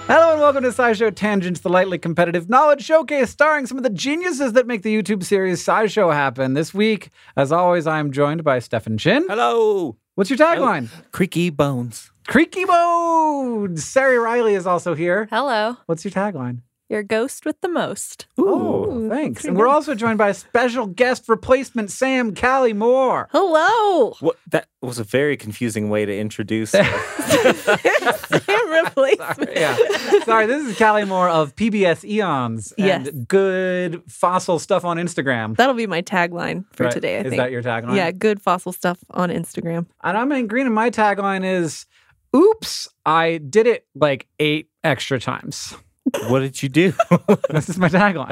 Hello and welcome to SciShow Tangents, the lightly competitive knowledge showcase starring some of the geniuses that make the YouTube series SciShow happen. This week, as always, I am joined by Stefan Chin. Hello. What's your tagline? Creaky bones. Creaky bones! Sari Riley is also here. Hello. What's your tagline? Your ghost with the most. Oh, thanks. And we're also joined by a special guest replacement, Sam Callie Moore. Hello. What? That was a very confusing way to introduce Sam replacement. Sorry, this is Callie Moore of PBS Eons and Yes. good fossil stuff on Instagram. That'll be my tagline for Right. today, I think. Is that your tagline? Yeah, good fossil stuff on Instagram. And I'm in green, and my tagline is, oops, I did it like 8 extra times. What did you do? This is my tagline.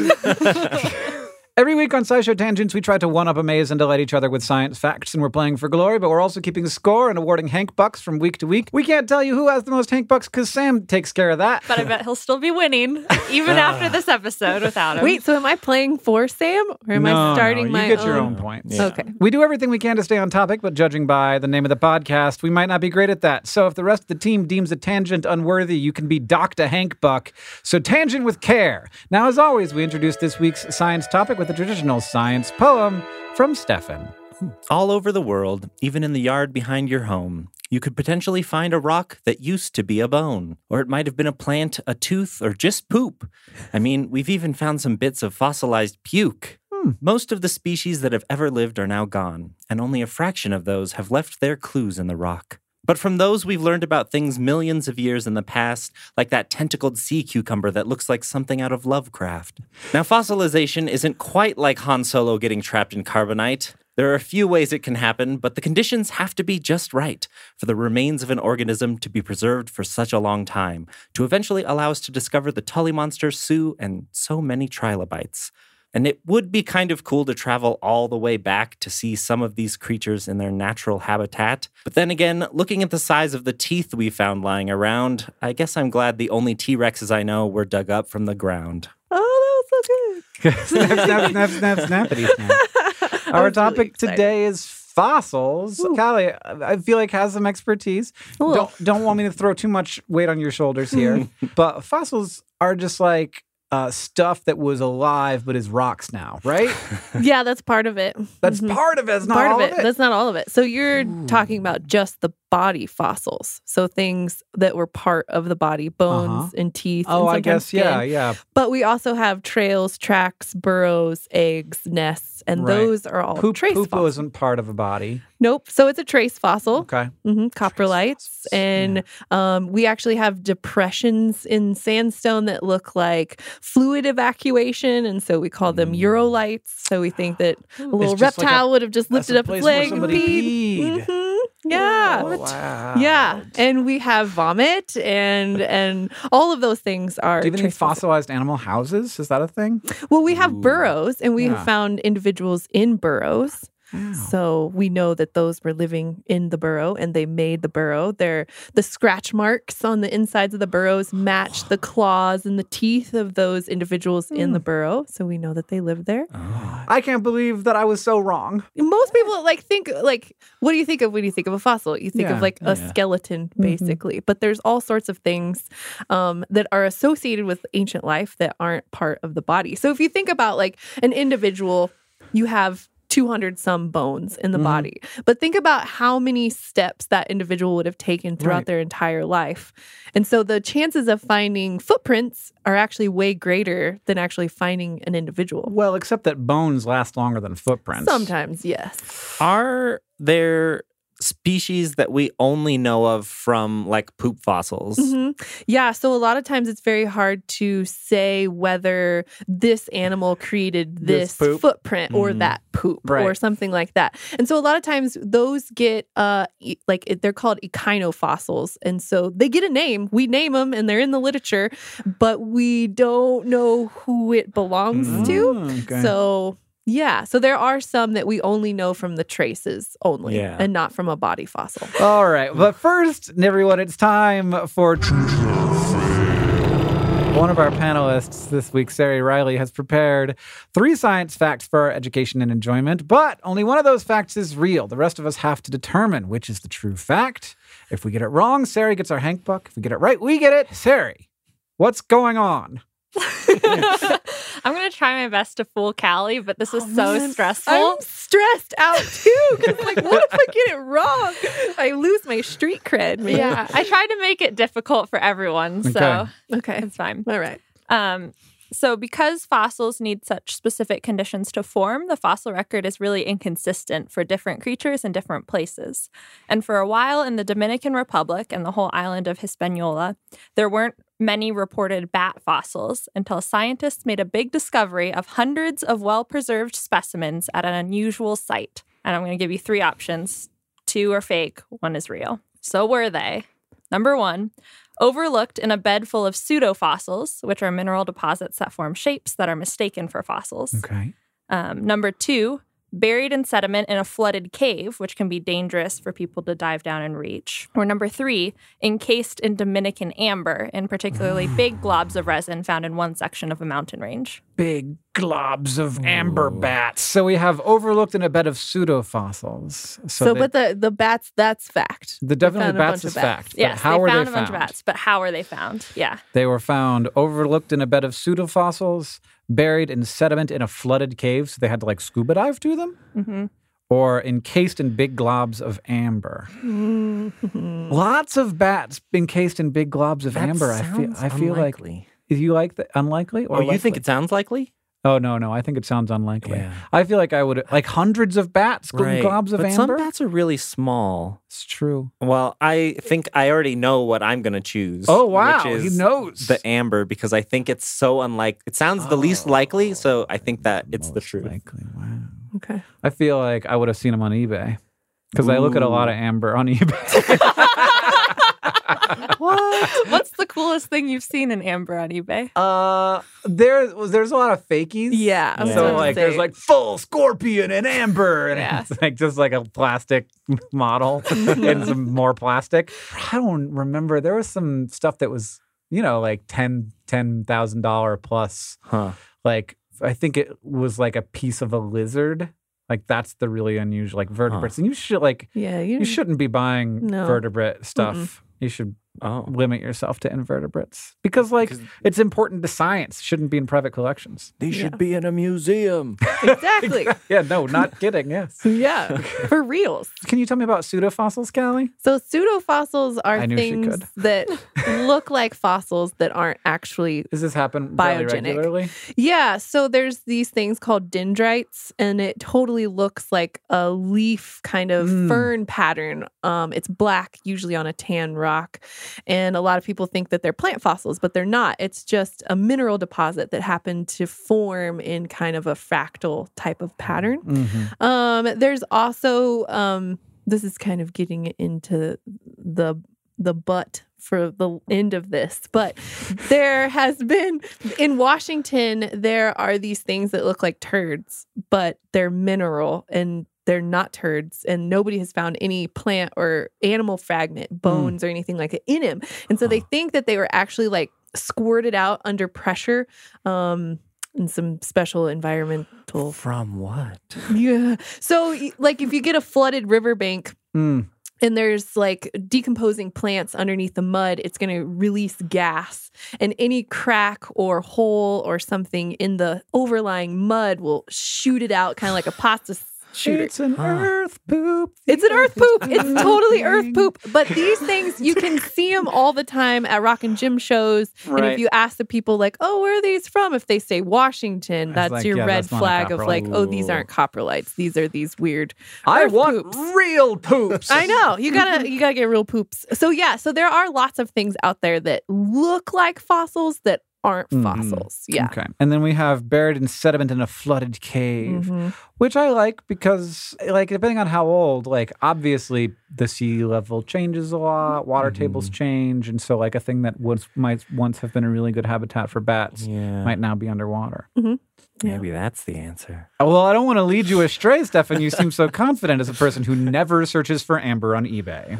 Oh. Every week on SciShow Tangents, we try to one-up, amaze, and delight each other with science facts, and we're playing for glory, but we're also keeping score and awarding Hank Bucks from week to week. We can't tell you who has the most Hank Bucks because Sam takes care of that. But I bet he'll still be winning, even after this episode without him. Wait, so am I playing for Sam? Or am I starting my you get your own? own points. Yeah. Okay. We do everything we can to stay on topic, but judging by the name of the podcast, we might not be great at that. So if the rest of the team deems a tangent unworthy, you can be docked a Hank Buck. So tangent with care. Now, as always, we introduce this week's science topic with a traditional science poem from Stefan. All over the world, even in the yard behind your home, you could potentially find a rock that used to be a bone. Or it might have been a plant, a tooth, or just poop. I mean, we've even found some bits of fossilized puke. Most of the species that have ever lived are now gone, and only a fraction of those have left their clues in the rock. But from those, we've learned about things millions of years in the past, like that tentacled sea cucumber that looks like something out of Lovecraft. Now, fossilization isn't quite like Han Solo getting trapped in carbonite. There are a few ways it can happen, but the conditions have to be just right for the remains of an organism to be preserved for such a long time, to eventually allow us to discover the Tully monster, Sue, and so many trilobites. And it would be kind of cool to travel all the way back to see some of these creatures in their natural habitat. But then again, looking at the size of the teeth we found lying around, I guess I'm glad the only T-Rexes I know were dug up from the ground. Oh, that was so good. snap, snappity snap. Our topic today is fossils. Callie, I feel like has some expertise. Cool. Don't want me to throw too much weight on your shoulders here, but fossils are just like stuff that was alive but is rocks now, right? Yeah, that's part of it. That's part of it. It's not Part all of it. That's not all of it. So you're talking about just the body fossils. So things that were part of the body, bones and teeth. Oh, and I sometimes guess, skin. yeah. But we also have trails, tracks, burrows, eggs, nests, and Right. those are all trace Poop fossils. isn't part of a body. Nope. So it's a trace fossil. Okay. Coprolites. And we actually have depressions in sandstone that look like fluid evacuation. And so we call them urolites. So we think that a little just like reptile would have just that's lifted a up place its where leg and somebody peed. peed. Yeah. Oh, wow. Yeah. And we have vomit and all of those things are Do you have any trace fossils. fossilized animal houses? Is that a thing? Well, we have burrows, and we Yeah. have found individuals in burrows. So we know that those were living in the burrow and they made the burrow. The scratch marks on the insides of the burrows match the claws and the teeth of those individuals in the burrow. So we know that they lived there. I can't believe that I was so wrong. Most people think what do you think of when you think of a fossil? You think Yeah, of like a skeleton, basically. But there's all sorts of things that are associated with ancient life that aren't part of the body. So if you think about like an individual, you have 200 some bones in the body. But think about how many steps that individual would have taken throughout Right. their entire life. And so the chances of finding footprints are actually way greater than actually finding an individual. Well, except that bones last longer than footprints. Sometimes, yes. Are there species that we only know of from like poop fossils? Yeah, so a lot of times it's very hard to say whether this animal created This this poop? footprint or that poop Right. or something like that. And so a lot of times those get they're called echinofossils, and so they get a name. We name them and they're in the literature, but we don't know who it belongs to. Okay. So yeah, so there are some that we only know from the traces only Yeah. and not from a body fossil. All right. But first, everyone, it's time for one of our panelists this week, Sari Riley, has prepared 3 science facts for our education and enjoyment, but only one of those facts is real. The rest of us have to determine which is the true fact. If we get it wrong, Sari gets our Hank Buck. If we get it right, we get it. Sari, what's going on? I'm going to try my best to fool Callie, but this is so man. stressful. I'm stressed out too. Because what if I get it wrong? I lose my street cred, man. Yeah, I tried to make it difficult for everyone, so Okay. it's fine. All right. So because fossils need such specific conditions to form, the fossil record is really inconsistent for different creatures in different places. And for a while in the Dominican Republic and the whole island of Hispaniola, there weren't many reported bat fossils until scientists made a big discovery of hundreds of well-preserved specimens at an unusual site. And I'm going to give you 3 options. 2 are fake, 1 is real. So were they? Number 1, overlooked in a bed full of pseudofossils, which are mineral deposits that form shapes that are mistaken for fossils. Okay. Number 2, buried in sediment in a flooded cave, which can be dangerous for people to dive down and reach. Or number 3, encased in Dominican amber, in particularly big globs of resin found in one section of a mountain range. Big globs of amber bats. So we have overlooked in a bed of pseudofossils. But the bats, that's fact. Definitely found a bats bunch is of bats. fact. Yes, but how they were found they a bunch of bats, but how were they found? Yeah. They were found overlooked in a bed of pseudofossils, buried in sediment in a flooded cave, so they had to like scuba dive to them, or encased in big globs of amber. Lots of bats encased in big globs of amber. I feel like you like that unlikely, or Oh, you think likely? it sounds likely? Oh no, I think it sounds unlikely. Yeah. I feel like I would like hundreds of bats, globs of but amber. some bats are really small. It's true. Well, I think I already know what I'm going to choose. Oh wow, which he is knows the amber, because I think it's so unlike. It sounds the least likely, so I think that it's the Most truth. likely. Wow. Okay. I feel like I would have seen them on eBay because I look at a lot of amber on eBay. What's the coolest thing you've seen in amber on eBay? There's a lot of fakies. Yeah. I was So about to like say. there's like full scorpion and amber, and Yeah. it's like just like a plastic model and some more plastic. I don't remember. There was some stuff that was like $10,000 plus. Huh. Like I think it was like a piece of a lizard. Like that's the really unusual, like vertebrates. And you should Yeah, you shouldn't be buying No. vertebrate stuff. You should Oh. limit yourself to invertebrates because it's important to science. Shouldn't be in private collections. These should be in a museum. Exactly. Yeah, no, not kidding. Yes. Yeah. For reals. Can you tell me about pseudofossils, Callie? So pseudofossils are I knew she things could. that look like fossils that aren't actually. Does this happen fairly Biogenic. regularly? Yeah, so there's these things called dendrites, and it totally looks like a leaf kind of fern pattern. It's black, usually on a tan rock, and a lot of people think that they're plant fossils, but they're not. It's just a mineral deposit that happened to form in kind of a fractal type of pattern. There's also this is kind of getting into the butt for the end of this, but there has been in Washington, there are these things that look like turds, but they're mineral and they're not turds, and nobody has found any plant or animal fragment, bones or anything like it in him. And so they think that they were actually like squirted out under pressure in some special environmental. From what? Yeah. So like if you get a flooded riverbank, and there's like decomposing plants underneath the mud, it's going to release gas. And any crack or hole or something in the overlying mud will shoot it out, kind of like a pasta shooter. It's an earth poop. It's an earth poop. It's totally earth poop. But these things, you can see them all the time at rock and gym shows. And Right. if you ask the people like, oh, where are these from? If they say Washington, that's like, your yeah, red that's not a flag of like, coprolite. oh, these aren't coprolites. These are these weird I earth want poops. real poops. I know. You gotta get real poops. So yeah, so there are lots of things out there that look like fossils that aren't fossils. Yeah. Okay. And then we have buried in sediment in a flooded cave, which I like because, like, depending on how old, like, obviously the sea level changes a lot, water tables change. And so, like, a thing that might once have been a really good habitat for bats might now be underwater. Maybe that's the answer. Well, I don't want to lead you astray, Stefan. You seem so confident as a person who never searches for amber on eBay.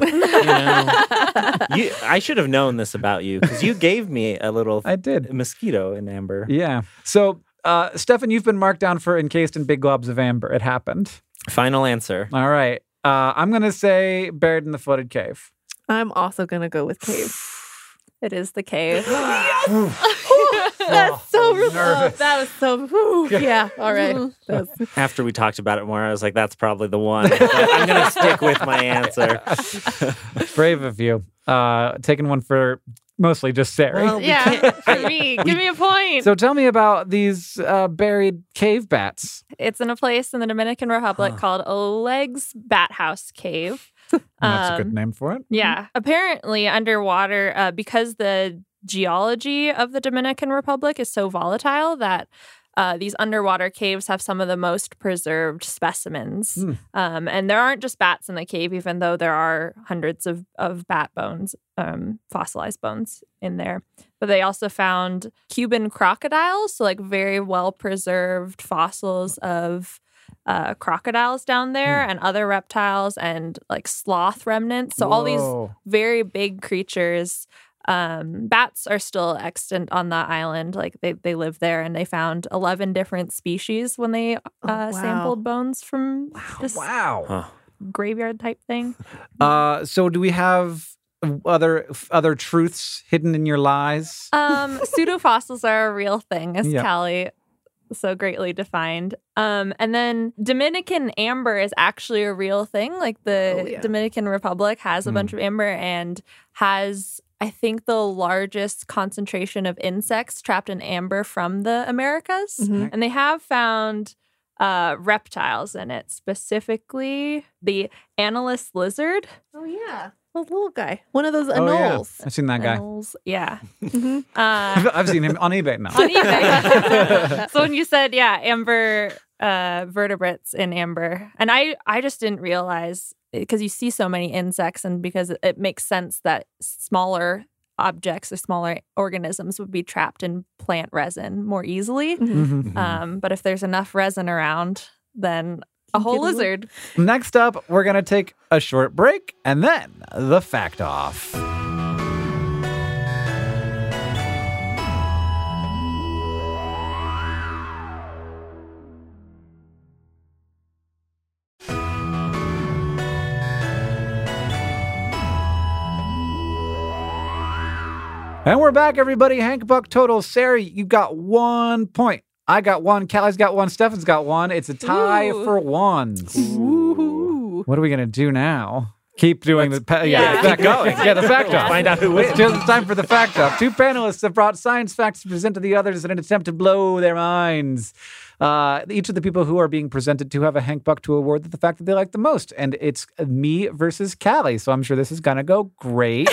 I should have known this about you because you gave me a little I did. mosquito in amber. Yeah. So, Stefan, you've been marked down for encased in big globs of amber. It happened. Final answer. All right. I'm going to say buried in the flooded cave. I'm also going to go with cave. It is the cave. That's so nervous. that was so. Yeah. All right. That's, After we talked about it more, I was like, that's probably the one. But I'm going to stick with my answer. Brave of you. Taking one for mostly just Sari. Well, Yeah, for me. Give me a point. So tell me about these buried cave bats. It's in a place in the Dominican Republic called Oleg's Bat House Cave. That's a good name for it. Yeah. Apparently, underwater, because the geology of the Dominican Republic is so volatile that these underwater caves have some of the most preserved specimens. And there aren't just bats in the cave, even though there are hundreds of bat bones, fossilized bones in there. But they also found Cuban crocodiles, so like very well preserved fossils of crocodiles down there and other reptiles and like sloth remnants. So all these very big creatures. Bats are still extant on the island. Like they live there, and they found 11 different species when they sampled bones from this graveyard type thing. So do we have other truths hidden in your lies? Pseudofossils are a real thing, as Yeah. Callie so greatly defined. And then Dominican amber is actually a real thing. Like the Dominican Republic has a bunch of amber and has, I think, the largest concentration of insects trapped in amber from the Americas. And they have found reptiles in it, specifically the Anolis lizard. oh, yeah. The little guy. One of those Oh, yeah. anoles. I've seen that guy. Anoles, yeah. I've seen him on eBay now. On eBay. So when you said, amber vertebrates in amber, and I just didn't realize, because you see so many insects and because it makes sense that smaller objects or smaller organisms would be trapped in plant resin more easily. But if there's enough resin around, then a whole lizard. Next up, we're going to take a short break and then the fact off. And we're back, everybody. Hank Buck total. Sari, you got 1 point. I got one. Callie's got one. Stefan's got one. It's a tie for ones. What are we going to do now? Keep doing the fact off. Yeah, the fact off. Find out who wins. It's time for the fact off. Two panelists have brought science facts to present to the others in an attempt to blow their minds. Each of the people who are being presented to have a Hank Buck to award the fact that they like the most. And it's me versus Callie. So I'm sure this is going to go great.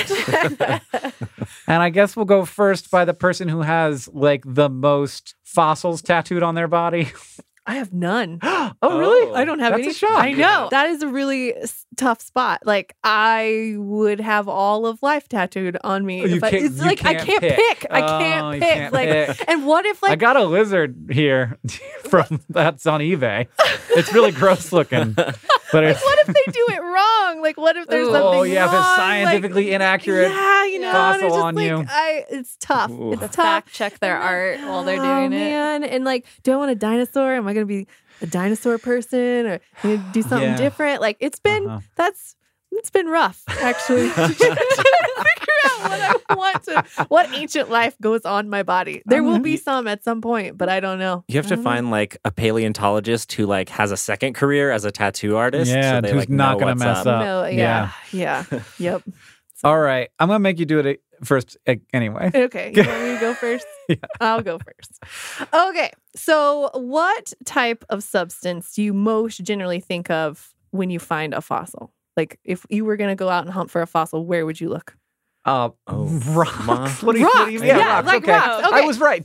And I guess we'll go first by the person who has like the most fossils tattooed on their body. I have none. Oh, really? I don't have That's any. a shock. I know. That is a really tough spot. Like, I would have all of life tattooed on me. You if I, can't- it's you like, I can't can't pick. pick. I Oh, can't you pick. can't Like, pick. and what if, I like, got a lizard here from that's on eBay. It's really gross looking. But it's, what if they do it wrong? Like, what if there's something oh, yeah, if wrong? it's scientifically inaccurate. Yeah, you know, and fossil it's just on like, you. it's tough. Ooh. It's tough. Fact check their art while they're Oh, doing it. man. And like, do I want a dinosaur? Am I going to be a dinosaur person or you know, do something Yeah. different? Like, it's been it's been rough, actually. to figure out what I want to, what ancient life goes on my body. There will be some at some point, but I don't know. You have to find like a paleontologist who like has a second career as a tattoo artist. Yeah, so they, who's like, not know gonna what's mess up. No, yeah. Yep. All right. I'm going to make you do it first anyway. Okay. You want me to go first? I'll go first. Okay. So, what type of substance do you most generally think of when you find a fossil? Like, if you were going to go out and hunt for a fossil, where would you look? Rocks. Moss. What do you Rocks. yeah, Yeah, rocks. like okay. rocks. Okay. I was right.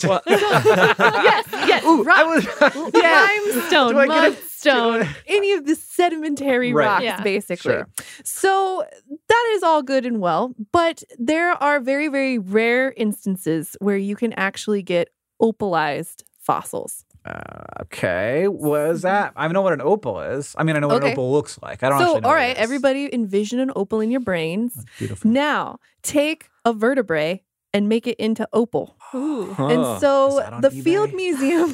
Yes. Ooh, rocks. I was. Limestone, Do I get it? mudstone, any of the sedimentary Right. rocks, Yeah. basically. Sure. So that is all good and well, but there are very, very rare instances where you can actually get opalized fossils. Okay. What is that? I know what an opal is. I mean, I know what an Okay. opal looks like. I don't So, actually know all what right, it is. everybody envision an opal in your brains. Beautiful. Now, take a vertebrae and make it into opal. Ooh. And so Is that on the eBay? Field Museum,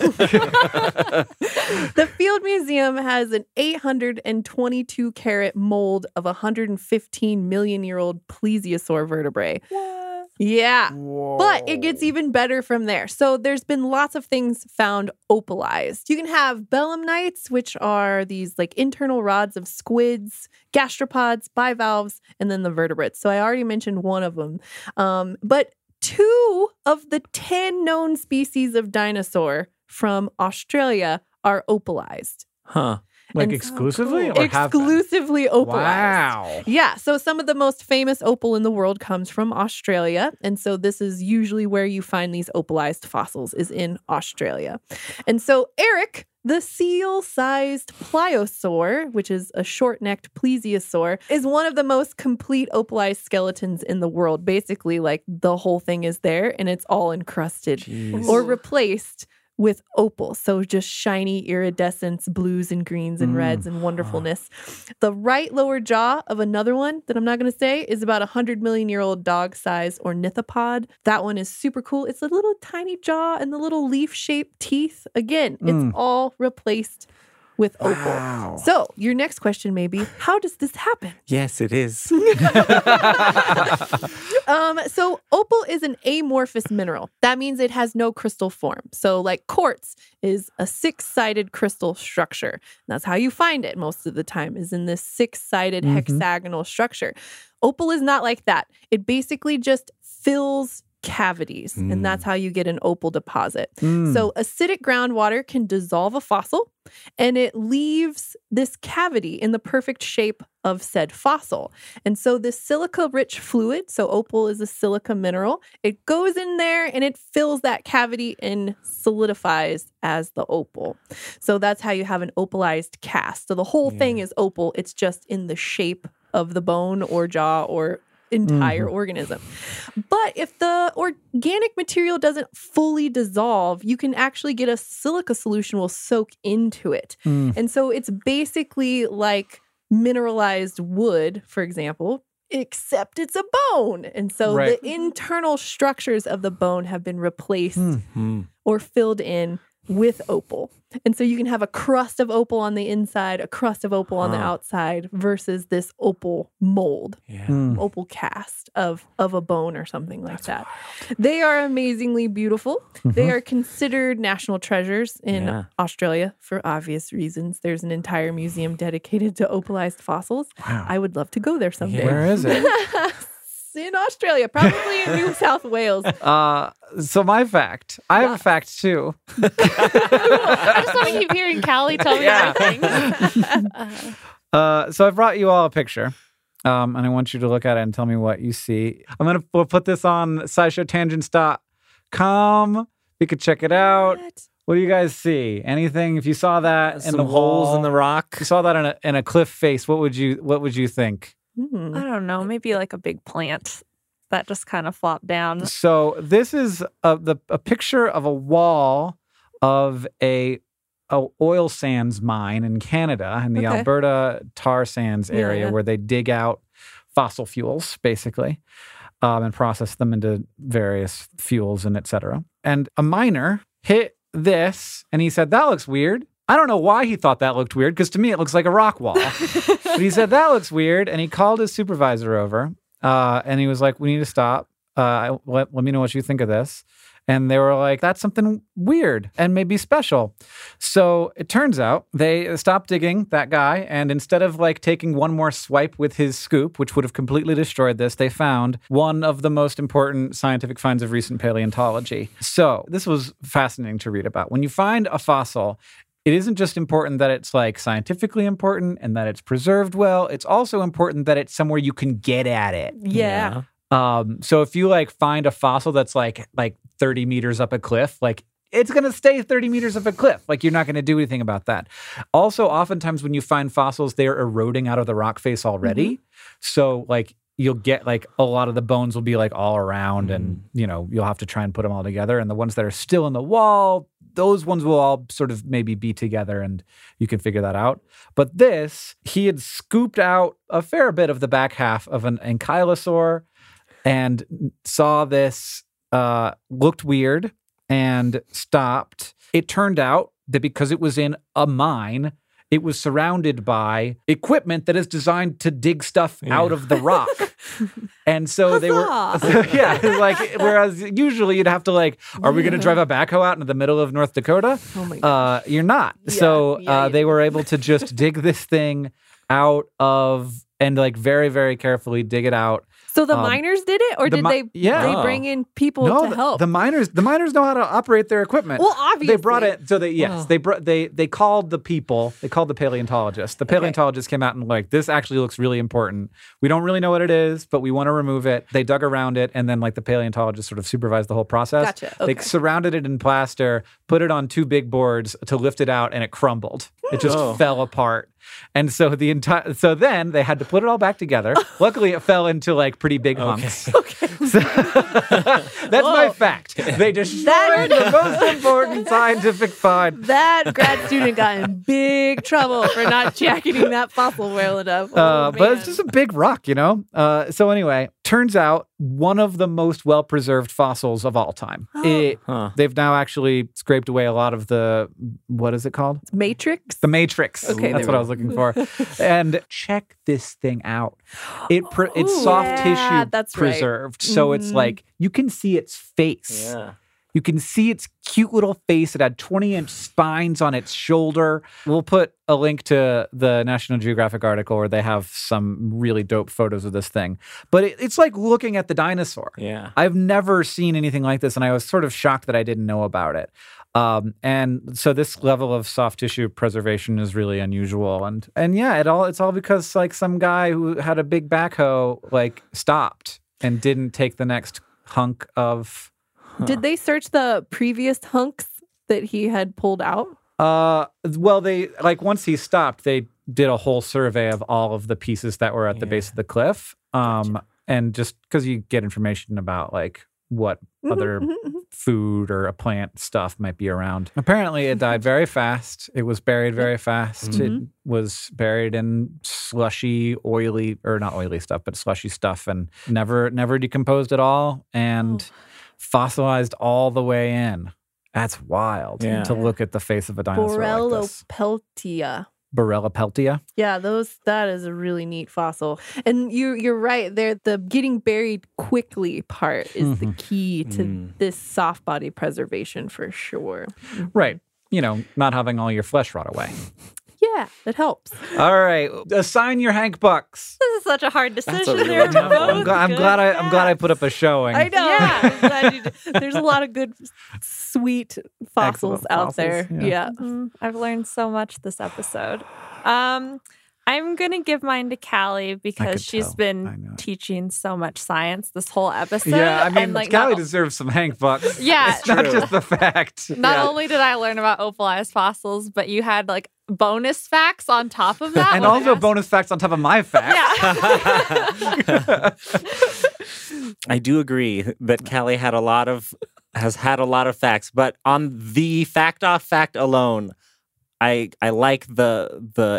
the Field Museum has an 822 carat mold of a 115 million year old plesiosaur vertebrae. Yeah. But it gets even better from there. So there's been lots of things found opalized. You can have belemnites, which are these like internal rods of squids, gastropods, bivalves, and then the vertebrates. So I already mentioned one of them. But 2 of the 10 known species of dinosaur from Australia are opalized. Huh. Like And exclusively? Or have been? Exclusively opalized. Wow. Yeah, so some of the most famous opal in the world comes from Australia. And so this is usually where you find these opalized fossils is in Australia. And so Eric, the seal-sized pliosaur, which is a short-necked plesiosaur, is one of the most complete opalized skeletons in the world. Basically, like the whole thing is there and it's all encrusted Jeez. or replaced with opal. So just shiny iridescence, blues and greens and reds and wonderfulness. The right lower jaw of another one that I'm not going to say is about 100 million year old dog size ornithopod. That one is super cool. It's a little tiny jaw and the little leaf shaped teeth. Again, it's all replaced with opal. Wow. So your next question may be, how does this happen? Yes, it is. So opal is an amorphous mineral. That means it has no crystal form. So like quartz is a 6-sided crystal structure. That's how you find it most of the time is in this 6-sided hexagonal structure. Opal is not like that. It basically just fills cavities, and that's how you get an opal deposit. So acidic groundwater can dissolve a fossil, and it leaves this cavity in the perfect shape of said fossil. And so this silica-rich fluid, so opal is a silica mineral, it goes in there and it fills that cavity and solidifies as the opal. So that's how you have an opalized cast. So the whole thing is opal. It's just in the shape of the bone or jaw or entire organism. But if the organic material doesn't fully dissolve, you can actually get a silica solution will soak into it. And so it's basically like mineralized wood, for example, except it's a bone. And so Right. the internal structures of the bone have been replaced or filled in with opal. And so you can have a crust of opal on the inside, a crust of opal on the outside versus this opal mold, opal cast of a bone or something like that. They are amazingly beautiful. They are considered national treasures in Australia for obvious reasons. There's an entire museum dedicated to opalized fossils. Wow. I would love to go there someday. Where is it? In Australia, probably in New South Wales. So my fact, I have a fact too. I just want to keep hearing Callie tell me everything. So I brought you all a picture, and I want you to look at it and tell me what you see. We'll put this on SciShowTangents.com. You could check it out. What do you guys see? Anything? If you saw that Some in the holes wall, in the rock. if you saw that in a cliff face, what would you think? Hmm. I don't know, maybe like a big plant that just kind of flopped down. So this is a picture of a wall of a oil sands mine in Canada, in the Okay. Alberta tar sands area, Yeah. where they dig out fossil fuels, basically, and process them into various fuels and et cetera. And a miner hit this, and he said, "That looks weird." I don't know why he thought that looked weird, because to me it looks like a rock wall. But he said, "That looks weird," and he called his supervisor over, and he was like, "We need to stop. Let me know what you think of this." And they were like, "That's something weird and maybe special." So it turns out they stopped digging, that guy, and instead of like taking one more swipe with his scoop, which would have completely destroyed this, they found one of the most important scientific finds of recent paleontology. So this was fascinating to read about. When you find a fossil, it isn't just important that it's like scientifically important and that it's preserved well. It's also important that it's somewhere you can get at it. Yeah. So if you like find a fossil that's like 30 meters up a cliff, like it's going to stay 30 meters up a cliff. Like you're not going to do anything about that. Also, oftentimes when you find fossils, they're eroding out of the rock face already. So like you'll get like a lot of the bones will be like all around and, you know, you'll have to try and put them all together. And the ones that are still in the wall, those ones will all sort of maybe be together and you can figure that out. But this, he had scooped out a fair bit of the back half of an ankylosaur and saw this looked weird and stopped. It turned out that because it was in a mine, it was surrounded by equipment that is designed to dig stuff out of the rock. And so they were, like, whereas usually you'd have to like, are we going to drive a backhoe out into the middle of North Dakota? Oh my gosh. You're not. They were able to just dig this thing out of, and like very, very carefully dig it out. So the miners did it, or did they bring in people to help? The miners know how to operate their equipment. Well, obviously they brought it. So they called the people. They called the paleontologists. The paleontologists came out and like, this actually looks really important. We don't really know what it is, but we want to remove it. They dug around it, and then like the paleontologists sort of supervised the whole process. Gotcha. Okay. They surrounded it in plaster, put it on 2 big boards to lift it out, and it crumbled. It just fell apart. And so then they had to put it all back together. Luckily, it fell into like pretty big hunks. Okay. So, that's my fact. They destroyed the most important scientific find. That grad student got in big trouble for not jacketing that fossil well enough. But it's just a big rock, you know? So anyway, turns out one of the most well-preserved fossils of all time. They've now actually scraped away a lot of the, what is it called? Matrix? The Matrix. Okay, that's what I was looking for. And check this thing out. It's soft tissue that's preserved. Right. So it's like, you can see its face. Yeah. You can see its cute little face. It had 20-inch spines on its shoulder. We'll put a link to the National Geographic article where they have some really dope photos of this thing. But it's like looking at the dinosaur. Yeah. I've never seen anything like this, and I was sort of shocked that I didn't know about it. And so this level of soft tissue preservation is really unusual. And yeah, it's all because like some guy who had a big backhoe like stopped and didn't take the next hunk of... Did they search the previous hunks that he had pulled out? Well, they like once he stopped, they did a whole survey of all of the pieces that were at the base of the cliff. And just because you get information about like what other food or a plant stuff might be around. Apparently, it died very fast. It was buried very fast. It was buried in slushy, oily, or not oily stuff, but slushy stuff, and never decomposed at all. And fossilized all the way in. That's wild to look at the face of a dinosaur like this. Borellopeltia. Borellopeltia? Yeah, that is a really neat fossil. And you're right there. The getting buried quickly part is the key to this soft body preservation for sure. Right. You know, not having all your flesh rot away. Yeah, that helps. All right, assign your Hank Bucks. This is such a hard decision. really tough one. I'm glad I put up a showing. I know. Yeah. I'm glad you did. There's a lot of good, sweet fossils Excellent out fossils, there. yeah. I've learned so much this episode. I'm going to give mine to Callie because she's tell. I been know. teaching so much science this whole episode. Yeah, I mean, and, like, Callie deserves some Hank Bucks. Yeah. It's not just the fact. Not only did I learn about opalized fossils, but you had like bonus facts on top of that. And also bonus facts on top of my facts. Yeah. I do agree that Callie has had a lot of facts, but on the fact off fact alone, I like the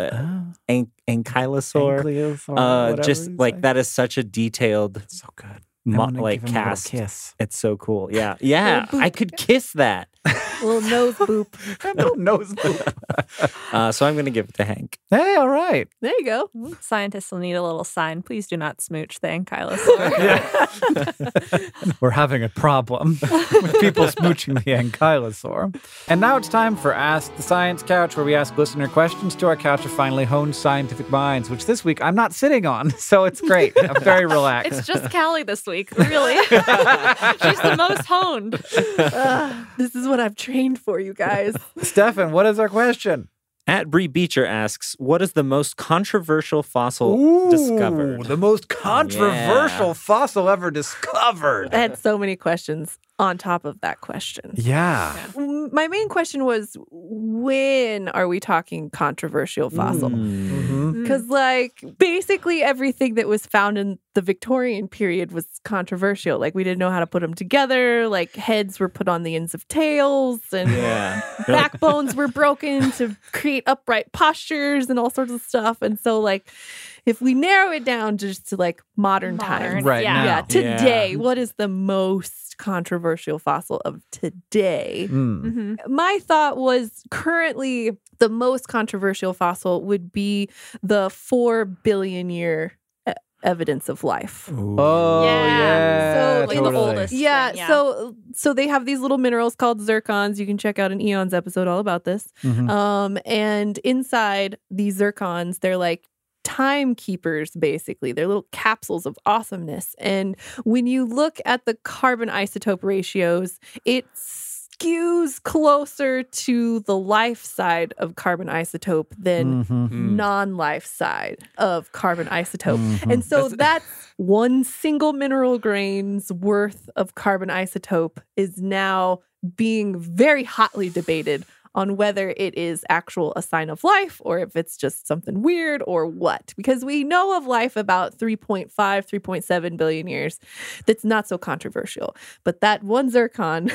ankylosaur. Just like that is such a detailed, so good. like cast. Kiss. It's so cool. Yeah, yeah. I could kiss that. Little nose boop. Little nose boop. So I'm going to give it to Hank. Hey, all right. There you go. Scientists will need a little sign. Please do not smooch the ankylosaur. We're having a problem with people smooching the ankylosaur. And now it's time for Ask the Science Couch, where we ask listener questions to our couch of finely honed scientific minds, which this week I'm not sitting on, so it's great. I'm very relaxed. It's just Callie this week, really. She's the most honed. This is what I've trained for, you guys. Stefan, what is our question? At Bree Beecher asks, what is the most controversial fossil discovered? The most controversial fossil ever discovered. I had so many questions on top of that question. Yeah. My main question was, when are we talking controversial fossil? Because, like, basically everything that was found in the Victorian period was controversial. Like, we didn't know how to put them together. Like, heads were put on the ends of tails, and backbones were broken to create upright postures and all sorts of stuff. And so, like, if we narrow it down just to like modern times. Right yeah. now. Yeah, today, Yeah. what is the most controversial fossil of today? Mm. My thought was currently the most controversial fossil would be the 4 billion year evidence of life. Oh, Yeah. yeah. So, like totally. the oldest. Yeah, thing, so they have these little minerals called zircons. You can check out an Eons episode all about this. Mhm. And inside these zircons, they're like timekeepers, basically. They're little capsules of awesomeness. And when you look at the carbon isotope ratios, it skews closer to the life side of carbon isotope than Mhm. non-life side of carbon isotope. Mhm. And so that's one single mineral grain's worth of carbon isotope is now being very hotly debated on whether it is a sign of life or if it's just something weird or what. Because we know of life about 3.5, 3.7 billion years. That's not so controversial. But that one zircon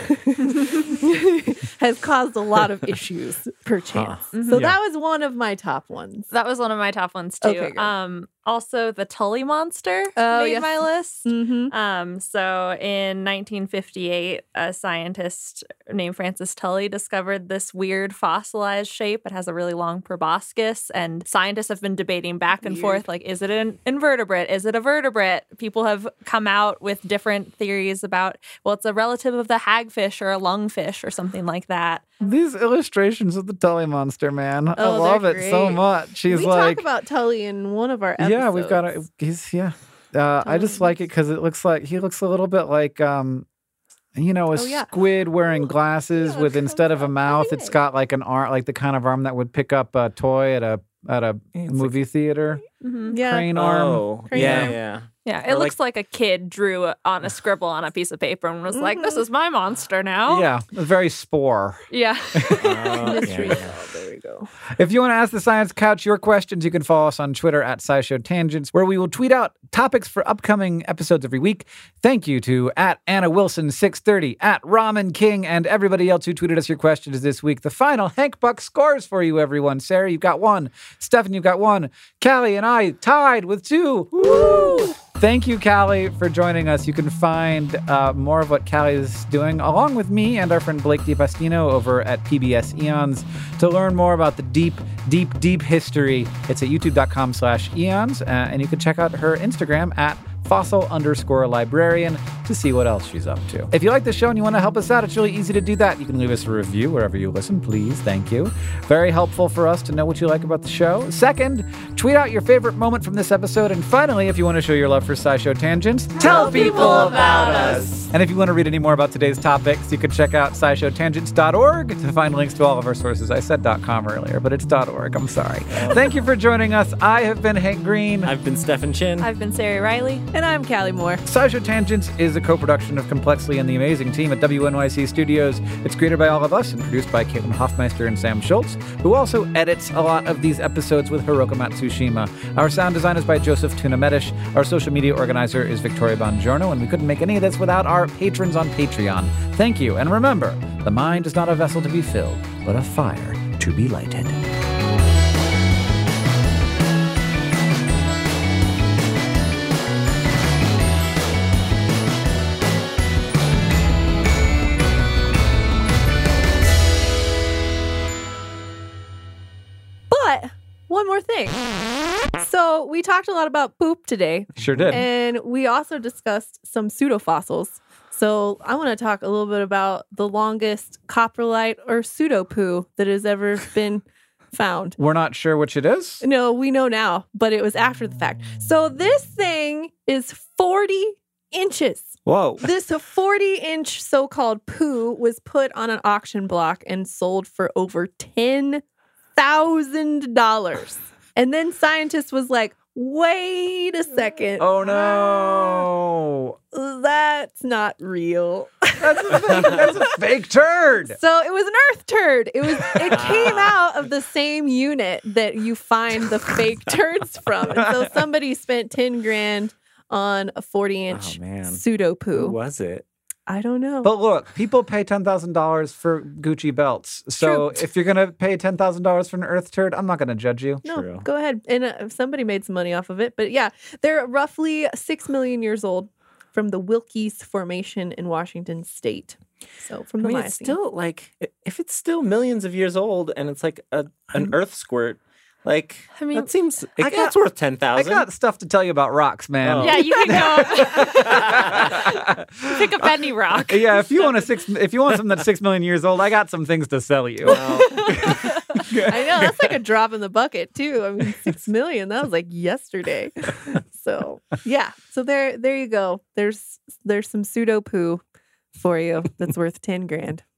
has caused a lot of issues, perchance. So Yeah. that was one of my top ones. That was one of my top ones too. Okay, good. Also, the Tully monster Oh, made yes. my list. Mm-hmm. So in 1958, a scientist named Francis Tully discovered this weird fossilized shape. It has a really long proboscis, and scientists have been debating back and forth, like, is it an invertebrate? Is it a vertebrate? People have come out with different theories about, well, it's a relative of the hagfish or a lungfish or something like that. These illustrations of the Tully monster, man. I Oh, love they're it so great. much. He's We like, talk about Tully in one of our episodes. yeah, we've got it. I just like it because it looks like he looks a little bit like, a yeah. squid wearing glasses Yeah, with it instead comes of a out mouth, right it's got like an arm, like the kind of arm that would pick up a toy at a movie theater. Yeah. Crane arm. Oh, Crane yeah, arm. yeah. Yeah, Or it looks like a kid drew on a scribble on a piece of paper and was like, this is my monster now. Yeah, a very spore. Yeah. Mystery yeah. solved. There we go. If you want to ask the Science Couch your questions, you can follow us on Twitter at SciShow Tangents, where we will tweet out topics for upcoming episodes every week. Thank you to at Anna Wilson 630, at Ramen King, and everybody else who tweeted us your questions this week. The final Hank Buck scores for you, everyone. Sarah, you've got 1. Stefan, you've got 1. Callie and I tied with 2. Woo! Thank you, Callie, for joining us. You can find more of what Callie is doing, along with me and our friend Blake DiPastino over at PBS Eons. To learn more about the deep, deep, deep history, it's at youtube.com/eons. And you can check out her Instagram at fossil_librarian to see what else she's up to. If you like the show and you want to help us out, it's really easy to do that. You can leave us a review wherever you listen, please. Thank you. Very helpful for us to know what you like about the show. Second, tweet out your favorite moment from this episode. And finally, if you want to show your love for SciShow Tangents, tell people about us. And if you want to read any more about today's topics, you can check out scishowtangents.org to find links to all of our sources. I said .com earlier, but it's .org. I'm sorry. Thank you for joining us. I have been Hank Green. I've been Stefan Chin. I've been Sarah Riley. And I'm Callie Moore. SciShow Tangents is a co-production of Complexly and the amazing team at WNYC Studios. It's created by all of us and produced by Caitlin Hoffmeister and Sam Schultz, who also edits a lot of these episodes with Hiroka Matsushima. Our sound design is by Joseph Tuna-Medish. Our social media organizer is Victoria Bongiorno, and we couldn't make any of this without our patrons on Patreon. Thank you, and remember, the mind is not a vessel to be filled, but a fire to be lighted. But one more thing. So we talked a lot about poop today, Sure did. and we also discussed some pseudofossils. So I want to talk a little bit about the longest coprolite or pseudopoo that has ever been found. We're not sure which it is. No, we know now, but it was after the fact. So this thing is 40 inches. Whoa. This 40-inch so-called poo was put on an auction block and sold for over $10,000. And then scientists was like, wait a second. Oh no. That's not real. That's a fake turd. So it was an earth turd. It came out of the same unit that you find the fake turds from. And so somebody spent $10,000 on a 40-inch Oh, man. pseudo Who poo. was it? I don't know. But look, people pay $10,000 for Gucci belts. So if you're going to pay $10,000 for an earth turd, I'm not going to judge you. No, True. go ahead. And somebody made some money off of it. But yeah, they're roughly 6 million years old from the Wilkes Formation in Washington State. So from the I mean, Miocene. it's still like, if it's still millions of years old and it's like an earth squirt, like, I mean, that seems, I that's got- worth 10,000. I got stuff to tell you about rocks, man. Oh. yeah, you can go pick up any rock. Yeah, if you want something that's 6 million years old, I got some things to sell you. I know, that's like a drop in the bucket too. I mean, 6 million, that was like yesterday. So yeah. So there you go. There's some pseudo poo for you that's worth 10 grand.